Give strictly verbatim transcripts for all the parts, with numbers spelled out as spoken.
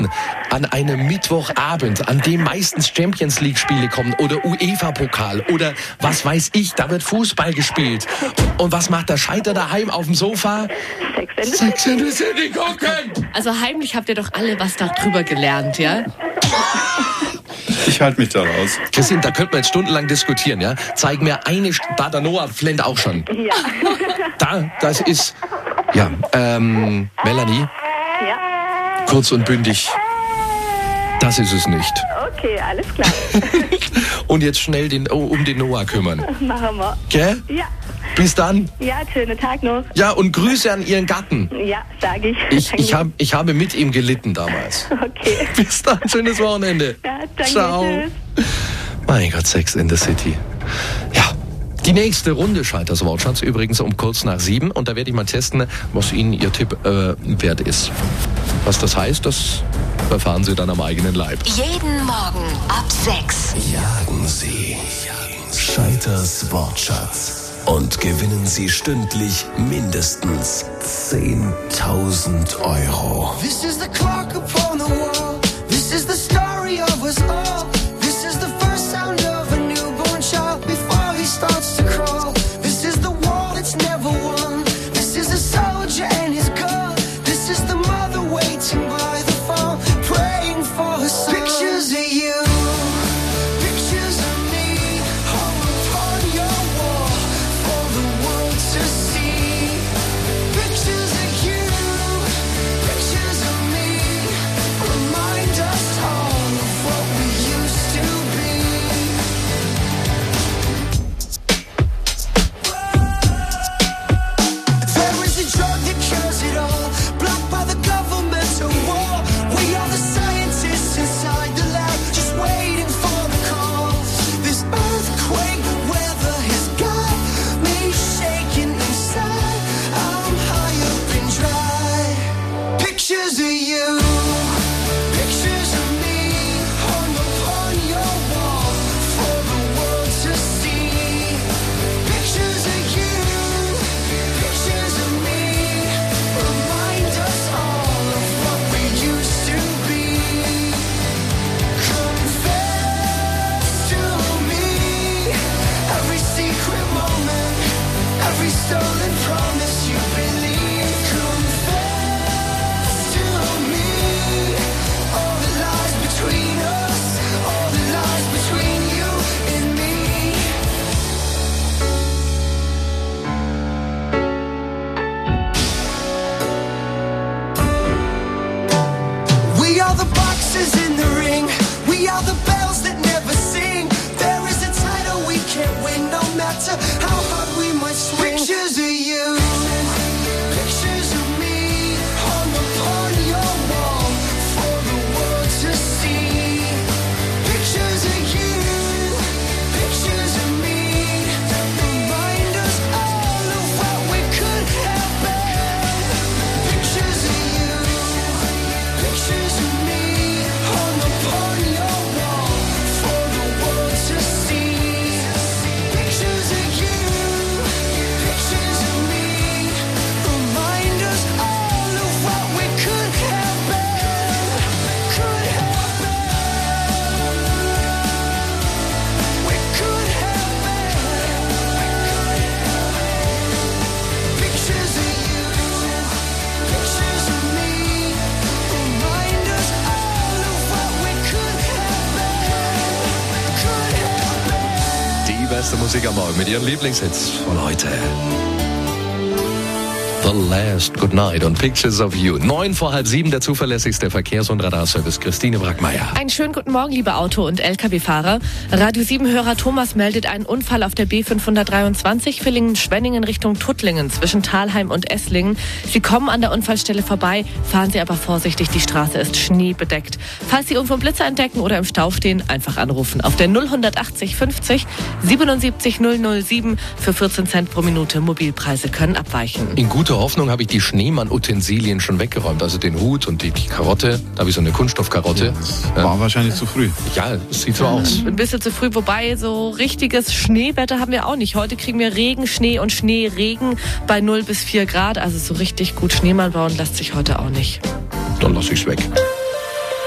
an einem Mittwochabend, an dem meistens Champions League Spiele kommen oder UEFA-Pokal oder was weiß ich, da wird Fußball gespielt. Und was macht der Scheiter daheim auf dem Sofa? Sex and the City gucken! Also heimlich habt ihr doch alle was darüber gelernt, ja? Ich halte mich da raus. Christine, da könnten wir jetzt stundenlang diskutieren, ja? Zeig mir eine, St- da der Noah flennt auch schon. Ja. Da, das ist, ja, ähm, Melanie, Ja. kurz und bündig, das ist es nicht. Okay, alles klar. Und jetzt schnell den, oh, um den Noah kümmern. Machen wir. Gell? Ja. Bis dann. Ja, schönen Tag noch. Ja, und Grüße an Ihren Gatten. Ja, sage ich. Ich, ich, hab, ich habe mit ihm gelitten damals. Okay. Bis dann, schönes Wochenende. Ja, danke. Ciao. Tschüss. Mein Gott, Sex in the City. Ja, die nächste Runde Scheiters Wortschatz übrigens um kurz nach sieben. Und da werde ich mal testen, was Ihnen Ihr Tipp äh, wert ist. Was das heißt, das erfahren Sie dann am eigenen Leib. Jeden Morgen ab sechs. Jagen Sie Scheiters Wortschatz und gewinnen Sie stündlich mindestens zehntausend Euro. This is the clock upon the wall. This is the story of us all. This is the first sound of a newborn child before he starts to crawl. This is the war that's never won. This is a soldier and his gun. This is the mother waiting by the farm, praying for her son. Pictures of you, pictures of me, hung upon your wall for the world to see. Pictures of you, pictures of me, remind us all of what we used to be. There is a drug that cures it all, blocked by the governmental war. We are the scientists inside the lab, just waiting for the call. This earthquake weather has got me shaking inside. I'm high up and dry. Pictures of you, pictures of me, hung upon your wall for the world to see. Pictures of you, pictures of me, remind us all of what we used to be. Confess to me every secret moment, every stolen promise you believe. Confess to me all the lies between us, all the lies between you and me. We are the boxes in the ring. We are the bells that never sing. There is a title we can't win, no matter how hard we might swing. Pictures of you, pictures of me, hung upon your wall for the world to see. Pictures of you, pictures of me, remind us all of what we could have been. Pictures of you, pictures of me, hung upon your wall for the world to see. Pictures of you, pictures of me, remind us all of what we could have been. Could have been. We could have been. Pictures of you, pictures of me, remind us all of what we could have been. Could have been. Die beste Musik am Morgen mit Ihren Lieblingshits von heute. The Last Goodnight und Pictures of You. Neun vor halb sieben, der zuverlässigste Verkehrs- und Radarservice. Christine Brackmeier. Einen schönen guten Morgen, liebe Auto- und L K W-Fahrer. Radio sieben-Hörer Thomas meldet einen Unfall auf der B fünfhundertdreiundzwanzig Villingen-Schwenningen Richtung Tuttlingen zwischen Thalheim und Esslingen. Sie kommen an der Unfallstelle vorbei, fahren Sie aber vorsichtig, die Straße ist schneebedeckt. Falls Sie irgendwo einen Blitzer entdecken oder im Stau stehen, einfach anrufen auf der null achtzig fünfzig siebenundsiebzig null null sieben. Für vierzehn Cent pro Minute. Mobilpreise können abweichen. In guter Hoffnung habe ich die Schneemann-Utensilien schon weggeräumt. Also den Hut und die, die Karotte. Da habe ich so eine Kunststoffkarotte. Das war wahrscheinlich zu früh. Ja, es sieht so aus. Ein bisschen zu früh, wobei so richtiges Schneewetter haben wir auch nicht. Heute kriegen wir Regen, Schnee und Schneeregen bei null bis vier Grad. Also so richtig gut Schneemann bauen lässt sich heute auch nicht. Dann lasse ich es weg.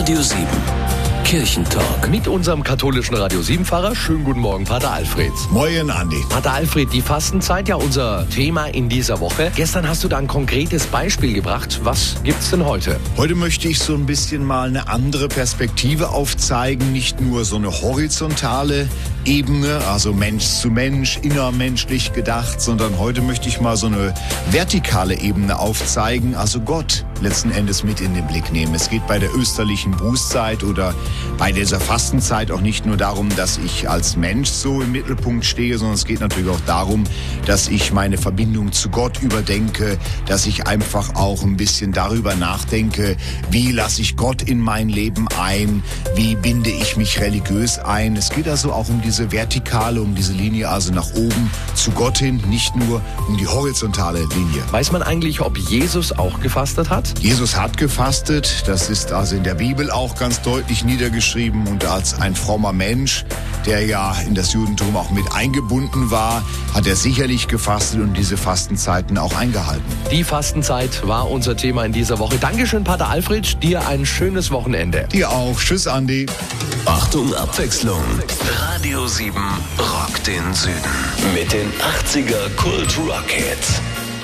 Radio sieben. Kirchentalk. Mit unserem katholischen Radio sieben Pfarrer. Schönen guten Morgen, Pater Alfred. Moin, Andi. Pater Alfred, die Fastenzeit, ja unser Thema in dieser Woche. Gestern hast du da ein konkretes Beispiel gebracht. Was gibt's denn heute? Heute möchte ich so ein bisschen mal eine andere Perspektive aufzeigen. Nicht nur so eine horizontale Ebene, also Mensch zu Mensch, innermenschlich gedacht, sondern heute möchte ich mal so eine vertikale Ebene aufzeigen, also Gott letzten Endes mit in den Blick nehmen. Es geht bei der österlichen Bußzeit oder bei dieser Fastenzeit auch nicht nur darum, dass ich als Mensch so im Mittelpunkt stehe, sondern es geht natürlich auch darum, dass ich meine Verbindung zu Gott überdenke, dass ich einfach auch ein bisschen darüber nachdenke, wie lasse ich Gott in mein Leben ein, wie binde ich mich religiös ein. Es geht also auch um diese vertikale, um diese Linie, also nach oben zu Gott hin, nicht nur um die horizontale Linie. Weiß man eigentlich, ob Jesus auch gefastet hat? Jesus hat gefastet, das ist also in der Bibel auch ganz deutlich niedergeschrieben, und als ein frommer Mensch, der ja in das Judentum auch mit eingebunden war, hat er sicherlich gefastet und diese Fastenzeiten auch eingehalten. Die Fastenzeit war unser Thema in dieser Woche. Dankeschön, Pater Alfred, dir ein schönes Wochenende. Dir auch. Tschüss, Andi. Achtung, Abwechslung. Radio sieben rockt den Süden mit den achtziger Kult-Rock-Hits.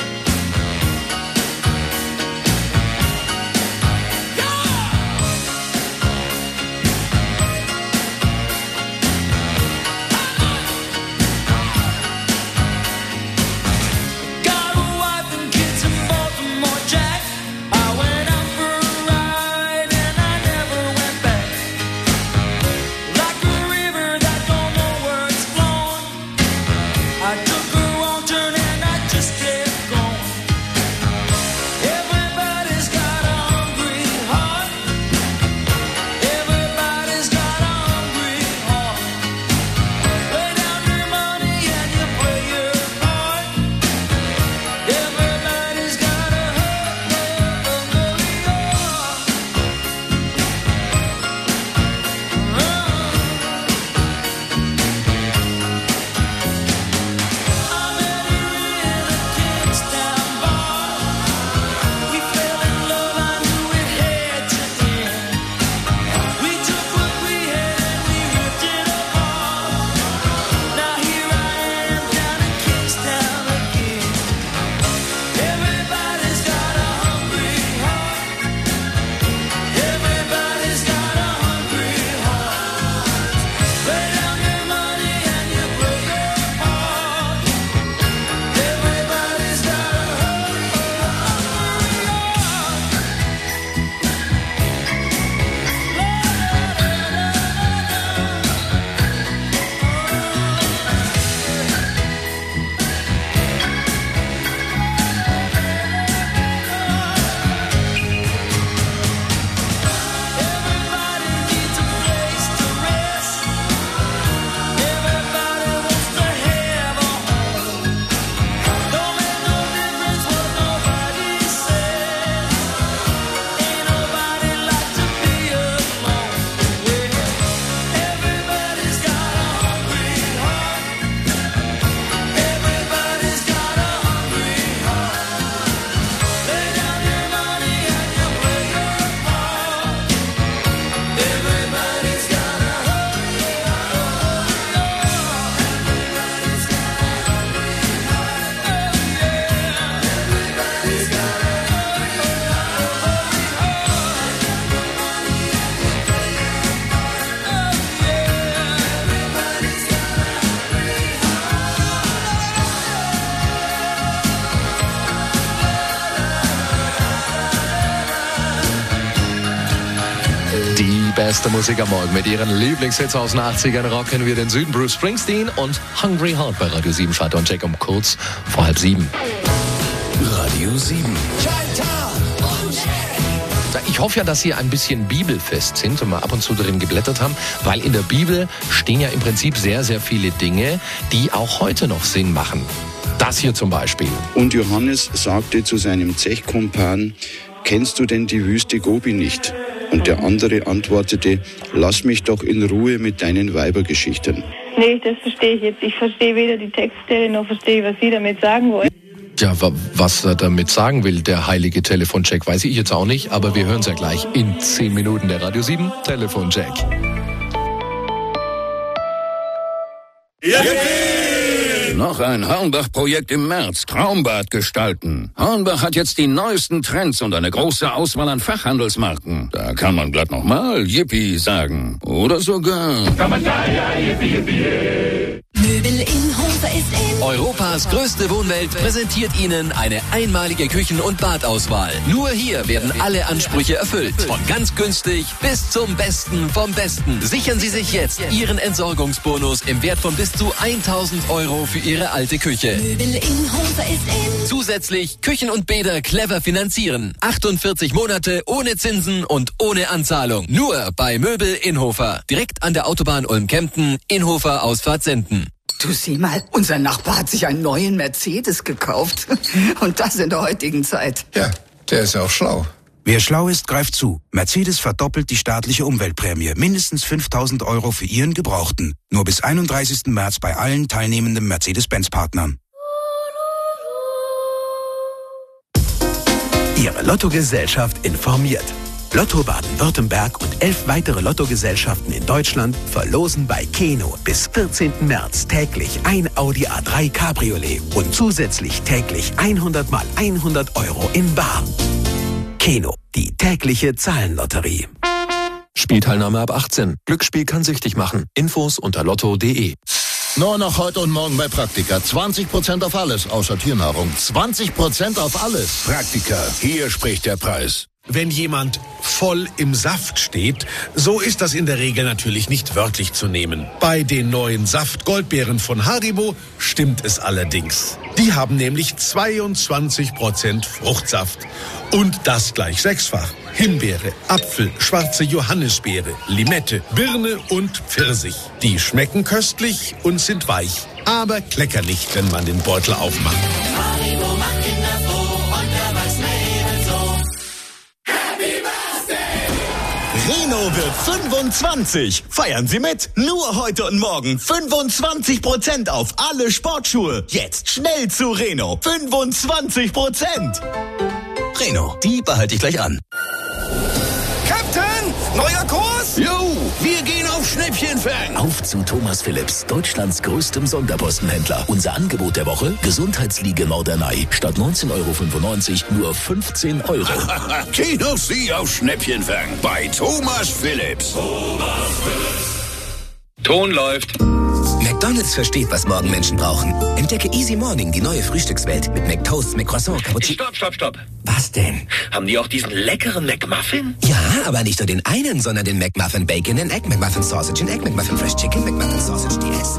I took a wrong turn and I just kept going. Beste Musik am Morgen. Mit ihren Lieblingshits aus den achtzigern rocken wir den Süden. Bruce Springsteen und Hungry Heart bei Radio sieben. Schalter und Check um kurz vor halb sieben. Radio sieben. Ich hoffe ja, dass Sie ein bisschen bibelfest sind und mal ab und zu drin geblättert haben, weil in der Bibel stehen ja im Prinzip sehr, sehr viele Dinge, die auch heute noch Sinn machen. Das hier zum Beispiel. Und Johannes sagte zu seinem Zechkumpan: Kennst du denn die Wüste Gobi nicht? Und der andere antwortete: Lass mich doch in Ruhe mit deinen Weibergeschichten. Nee, das verstehe ich jetzt. Ich verstehe weder die Textstelle noch verstehe, was Sie damit sagen wollen. Ja, wa- was er damit sagen will, der heilige Telefoncheck, weiß ich jetzt auch nicht, aber wir hören es ja gleich in zehn Minuten, der Radio sieben Telefoncheck. Noch ein Hornbach-Projekt im März. Traumbad gestalten. Hornbach hat jetzt die neuesten Trends und eine große Auswahl an Fachhandelsmarken. Da kann man glatt nochmal Yippie sagen. Oder sogar... Möbel in Hofer ist in. Europas größte Wohnwelt präsentiert Ihnen eine einmalige Küchen- und Badauswahl. Nur hier werden alle Ansprüche erfüllt. Von ganz günstig bis zum Besten vom Besten. Sichern Sie sich jetzt Ihren Entsorgungsbonus im Wert von bis zu tausend Euro für Ihre alte Küche. Möbel in Hofer ist in. Zusätzlich Küchen und Bäder clever finanzieren. achtundvierzig Monate ohne Zinsen und ohne Anzahlung. Nur bei Möbel Inhofer. Direkt an der Autobahn Ulm-Kempten, Inhofer Ausfahrt Senden. Du, sieh mal, unser Nachbar hat sich einen neuen Mercedes gekauft. Und das in der heutigen Zeit. Ja, der ist auch schlau. Wer schlau ist, greift zu. Mercedes verdoppelt die staatliche Umweltprämie. Mindestens fünftausend Euro für Ihren Gebrauchten. Nur bis einunddreißigsten März bei allen teilnehmenden Mercedes-Benz-Partnern. Ihre Lottogesellschaft informiert. Lotto Baden-Württemberg und elf weitere Lottogesellschaften in Deutschland verlosen bei Keno bis vierzehnten März täglich ein Audi A drei Cabriolet und zusätzlich täglich hundert mal hundert Euro in bar. Keno, die tägliche Zahlenlotterie. Spielteilnahme ab achtzehn. Glücksspiel kann süchtig machen. Infos unter lotto punkt de. Nur noch heute und morgen bei Praktika. zwanzig Prozent auf alles, außer Tiernahrung. zwanzig Prozent auf alles. Praktika, hier spricht der Preis. Wenn jemand voll im Saft steht, so ist das in der Regel natürlich nicht wörtlich zu nehmen. Bei den neuen Saft-Goldbeeren von Haribo stimmt es allerdings. Die haben nämlich zweiundzwanzig Prozent Fruchtsaft. Und das gleich sechsfach. Himbeere, Apfel, schwarze Johannisbeere, Limette, Birne und Pfirsich. Die schmecken köstlich und sind weich, aber kleckerlich, wenn man den Beutel aufmacht. Haribo macht Kinder froh und der weiß Leben so. Reno wird fünfundzwanzig. Feiern Sie mit. Nur heute und morgen fünfundzwanzig Prozent auf alle Sportschuhe. Jetzt schnell zu Reno. fünfundzwanzig Prozent. Reno, die behalte ich gleich an. Captain, neuer Kurs? Jo, wir gehen auf Schnäppchenfang. Auf zu Thomas Phillips, Deutschlands größtem Sonderpostenhändler. Unser Angebot der Woche: Gesundheitsliege Norderney. Statt neunzehn Euro fünfundneunzig nur fünfzehn Euro. Geh doch Sie auf Schnäppchenfang bei Thomas Phillips. Thomas Phillips. Ton läuft. McDonald's versteht, was morgen Menschen brauchen. Entdecke Easy Morning, die neue Frühstückswelt mit McToast, McCroissant, Cappuccino. Stopp, stopp, stopp. Was denn? Haben die auch diesen leckeren McMuffin? Ja, aber nicht nur den einen, sondern den McMuffin Bacon and Egg, McMuffin Sausage and Egg, McMuffin Fresh Chicken, McMuffin Sausage D S.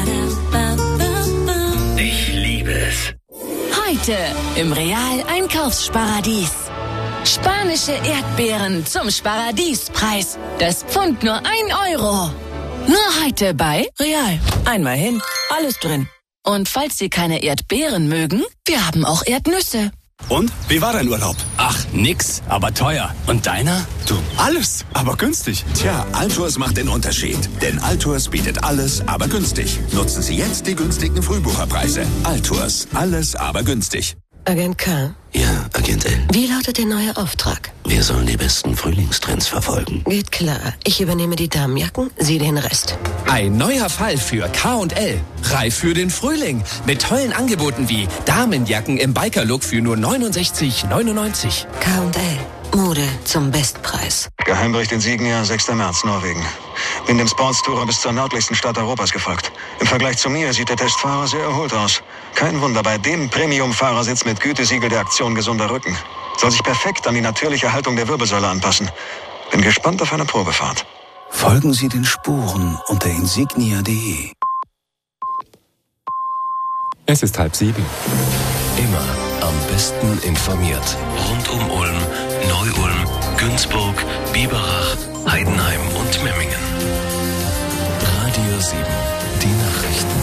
Ich liebe es. Heute im Real Einkaufsparadies. Spanische Erdbeeren zum Sparadiespreis. Das Pfund nur ein Euro. Nur heute bei Real. Einmal hin, alles drin. Und falls Sie keine Erdbeeren mögen, wir haben auch Erdnüsse. Und? Wie war dein Urlaub? Ach, nix, aber teuer. Und deiner? Du, alles, aber günstig. Tja, Altours macht den Unterschied. Denn Altours bietet alles, aber günstig. Nutzen Sie jetzt die günstigen Frühbucherpreise. Altours, alles, aber günstig. Agent K. Ja, Agent L. Wie lautet der neue Auftrag? Wir sollen die besten Frühlingstrends verfolgen. Geht klar. Ich übernehme die Damenjacken, Sie den Rest. Ein neuer Fall für K und L. Reif für den Frühling. Mit tollen Angeboten wie Damenjacken im Biker-Look für nur neunundsechzig neunundneunzig. K und L. Mode zum Bestpreis. Geheimbericht Insignia, sechster März, Norwegen. Bin dem Sportstourer bis zur nördlichsten Stadt Europas gefolgt. Im Vergleich zu mir sieht der Testfahrer sehr erholt aus. Kein Wunder, bei dem Premium-Fahrersitz mit Gütesiegel der Aktion Gesunder Rücken. Soll sich perfekt an die natürliche Haltung der Wirbelsäule anpassen. Bin gespannt auf eine Probefahrt. Folgen Sie den Spuren unter insignia punkt de. Es ist halb sieben. Immer am besten informiert. Rund um Ulm, Neu-Ulm, Günzburg, Biberach, Heidenheim und Memmingen. Radio sieben, die Nachrichten.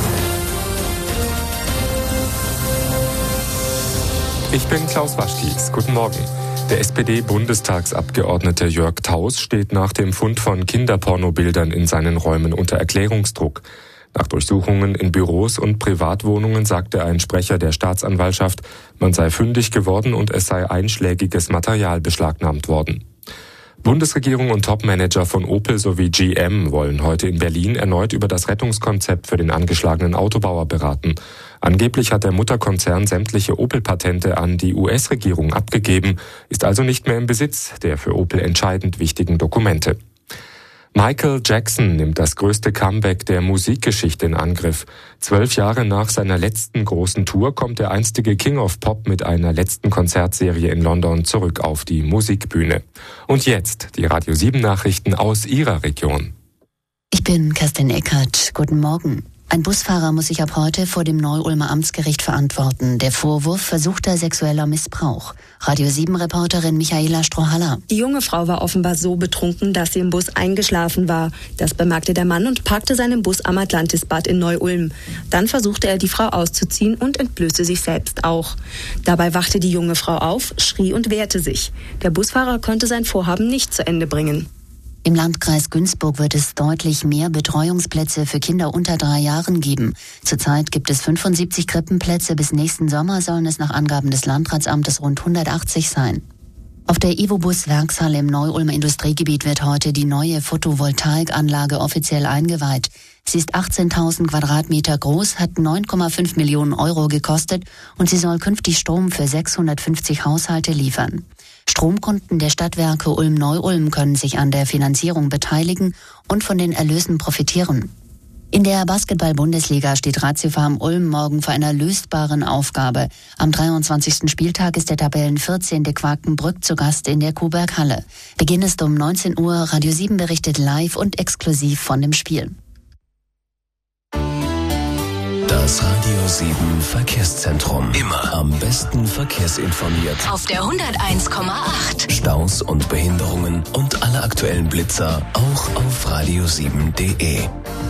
Ich bin Klaus Waschkies. Guten Morgen. Der S P D-Bundestagsabgeordnete Jörg Taus steht nach dem Fund von Kinderpornobildern in seinen Räumen unter Erklärungsdruck. Nach Durchsuchungen in Büros und Privatwohnungen sagte ein Sprecher der Staatsanwaltschaft, man sei fündig geworden und es sei einschlägiges Material beschlagnahmt worden. Bundesregierung und Topmanager von Opel sowie G M wollen heute in Berlin erneut über das Rettungskonzept für den angeschlagenen Autobauer beraten. Angeblich hat der Mutterkonzern sämtliche Opel-Patente an die U S-Regierung abgegeben, ist also nicht mehr im Besitz der für Opel entscheidend wichtigen Dokumente. Michael Jackson nimmt das größte Comeback der Musikgeschichte in Angriff. Zwölf Jahre nach seiner letzten großen Tour kommt der einstige King of Pop mit einer letzten Konzertserie in London zurück auf die Musikbühne. Und jetzt die Radio sieben Nachrichten aus Ihrer Region. Ich bin Kerstin Eckert. Guten Morgen. Ein Busfahrer muss sich ab heute vor dem Neu-Ulmer Amtsgericht verantworten. Der Vorwurf versuchter sexueller Missbrauch. Radio sieben Reporterin Michaela Strohhaller. Die junge Frau war offenbar so betrunken, dass sie im Bus eingeschlafen war. Das bemerkte der Mann und parkte seinen Bus am Atlantisbad in Neu-Ulm. Dann versuchte er, die Frau auszuziehen und entblößte sich selbst auch. Dabei wachte die junge Frau auf, schrie und wehrte sich. Der Busfahrer konnte sein Vorhaben nicht zu Ende bringen. Im Landkreis Günzburg wird es deutlich mehr Betreuungsplätze für Kinder unter drei Jahren geben. Zurzeit gibt es fünfundsiebzig Krippenplätze, bis nächsten Sommer sollen es nach Angaben des Landratsamtes rund hundertachtzig sein. Auf der Ivobus-Werkshalle im Neu-Ulmer Industriegebiet wird heute die neue Photovoltaikanlage offiziell eingeweiht. Sie ist achtzehntausend Quadratmeter groß, hat neun Komma fünf Millionen Euro gekostet und sie soll künftig Strom für sechshundertfünfzig Haushalte liefern. Stromkunden der Stadtwerke Ulm-Neu-Ulm können sich an der Finanzierung beteiligen und von den Erlösen profitieren. In der Basketball-Bundesliga steht Ratiofarm Ulm morgen vor einer lösbaren Aufgabe. Am dreiundzwanzigsten Spieltag ist der Tabellenvierzehnte Quakenbrück zu Gast in der Kuhberghalle. Beginn ist um neunzehn Uhr. Radio sieben berichtet live und exklusiv von dem Spiel. Das Radio sieben Verkehrszentrum. Immer am besten verkehrsinformiert. Auf der hunderteins Komma acht. Staus und Behinderungen und alle aktuellen Blitzer auch auf radio sieben punkt de.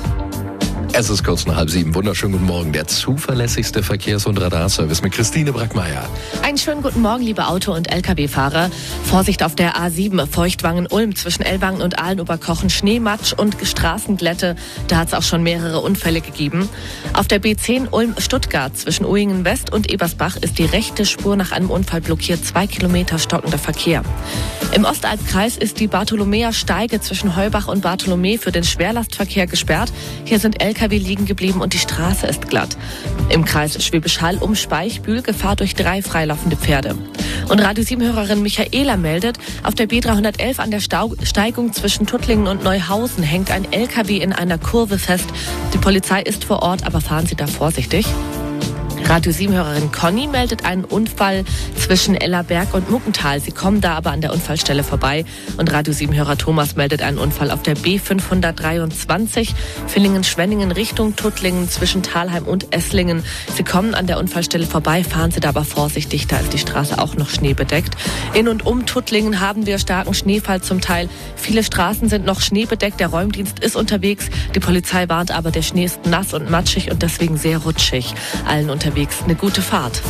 Es ist kurz nach halb sieben. Wunderschönen guten Morgen. Der zuverlässigste Verkehrs- und Radarservice mit Christine Brackmeier. Einen schönen guten Morgen, liebe Auto- und L K W-Fahrer. Vorsicht auf der A sieben, Feuchtwangen-Ulm zwischen Ellwangen und Ahlenoberkochen. Schneematsch und Straßenglätte. Da hat es auch schon mehrere Unfälle gegeben. Auf der B zehn Ulm-Stuttgart zwischen Uhingen-West und Ebersbach ist die rechte Spur nach einem Unfall blockiert. Zwei Kilometer stockender Verkehr. Im Ostalbkreis ist die Bartholomäer Steige zwischen Heubach und Bartholomä für den Schwerlastverkehr gesperrt. Hier sind L K W liegen geblieben und die Straße ist glatt. Im Kreis Schwäbisch Hall um Speichbühl Gefahr durch drei freilaufende Pferde. Und Radio sieben-Hörerin Michaela meldet, auf der B dreihundertelf an der Stau- Steigung zwischen Tuttlingen und Neuhausen hängt ein L K W in einer Kurve fest. Die Polizei ist vor Ort, aber fahren Sie da vorsichtig. Radio sieben-Hörerin Conny meldet einen Unfall zwischen Ellerberg und Muckental. Sie kommen da aber an der Unfallstelle vorbei. Und Radio sieben-Hörer Thomas meldet einen Unfall auf der B fünfhundertdreiundzwanzig Villingen-Schwenningen Richtung Tuttlingen zwischen Thalheim und Esslingen. Sie kommen an der Unfallstelle vorbei, fahren Sie da aber vorsichtig, da ist die Straße auch noch schneebedeckt. In und um Tuttlingen haben wir starken Schneefall zum Teil. Viele Straßen sind noch schneebedeckt, der Räumdienst ist unterwegs. Die Polizei warnt aber, der Schnee ist nass und matschig und deswegen sehr rutschig. Allen unterwegs eine gute Fahrt.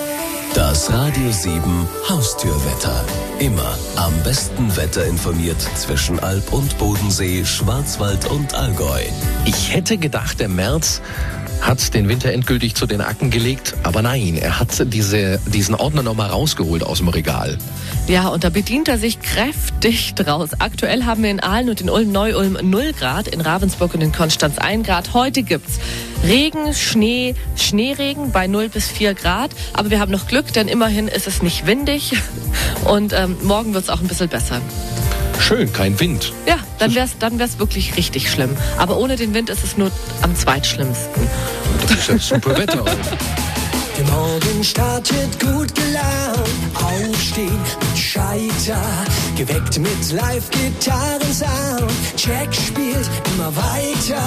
Das Radio sieben Haustürwetter. Immer am besten Wetter informiert zwischen Alb und Bodensee, Schwarzwald und Allgäu. Ich hätte gedacht, der März hat den Winter endgültig zu den Akten gelegt, aber nein, er hat diese, diesen Ordner nochmal rausgeholt aus dem Regal. Ja, und da bedient er sich kräftig draus. Aktuell haben wir in Aalen und in Ulm-Neu-Ulm null Grad, in Ravensburg und in Konstanz ein Grad. Heute gibt's Regen, Schnee, Schneeregen bei null bis vier Grad. Aber wir haben noch Glück, denn immerhin ist es nicht windig. Und ähm, morgen wird's auch ein bisschen besser. Schön, kein Wind. Ja, dann wär's, dann wär's wirklich richtig schlimm. Aber ohne den Wind ist es nur am zweitschlimmsten. Das ist ja super Wetter. Der Morgen startet gut gelaunt, aufstehen mit Scheiter, geweckt mit Live-Gitarrensound. Jack spielt immer weiter,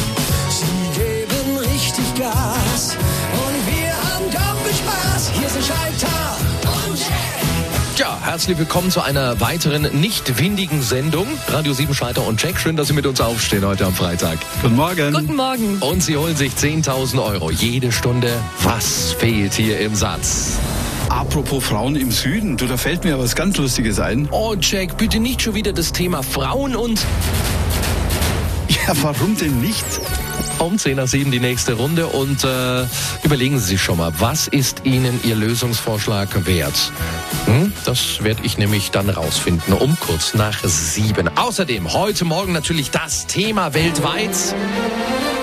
sie geben richtig Gas und wir haben doppelt Spaß. Hier sind Scheiter und Jack. Ja, herzlich willkommen zu einer weiteren nicht windigen Sendung. Radio sieben Scheiter und Jack. Schön, dass Sie mit uns aufstehen heute am Freitag. Guten Morgen. Guten Morgen. Und Sie holen sich zehntausend Euro jede Stunde. Was fehlt hier im Satz? Apropos Frauen im Süden, du, da fällt mir was ganz Lustiges ein. Oh, Jack, bitte nicht schon wieder das Thema Frauen und... Ja, warum denn nicht? Um zehn nach sieben die nächste Runde und äh, überlegen Sie sich schon mal, was ist Ihnen Ihr Lösungsvorschlag wert? Hm? Das werde ich nämlich dann rausfinden, um kurz nach sieben. Außerdem heute Morgen natürlich das Thema weltweit.